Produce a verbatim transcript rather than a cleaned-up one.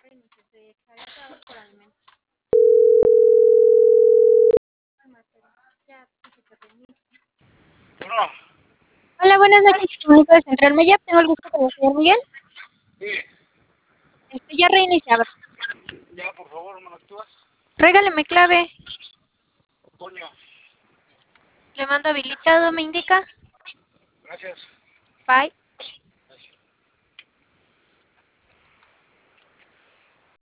No, Hola, buenas noches, comunico de Central Maya. Tengo el gusto con el señor Miguel. sí, Estoy ya reiniciado. ya por favor, ¿me lo actúas? Regáleme clave. Coño, Le mando habilitado, me indica. gracias. Bye.